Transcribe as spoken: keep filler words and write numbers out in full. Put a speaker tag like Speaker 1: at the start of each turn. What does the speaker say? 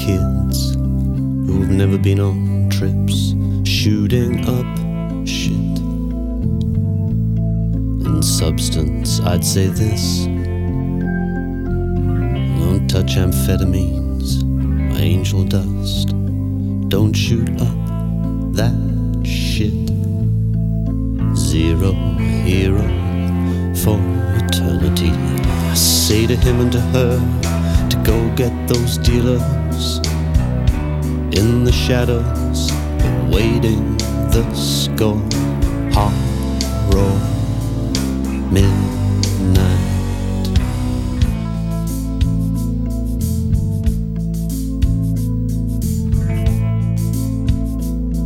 Speaker 1: kids who've never been on trips, shooting up shit. In substance, I'd say this: don't touch amphetamines or angel dust. Don't shoot up that shit. Zero hero for eternity. I say to him and to her to go get those dealers in the shadows, awaiting the score. Horror midnight.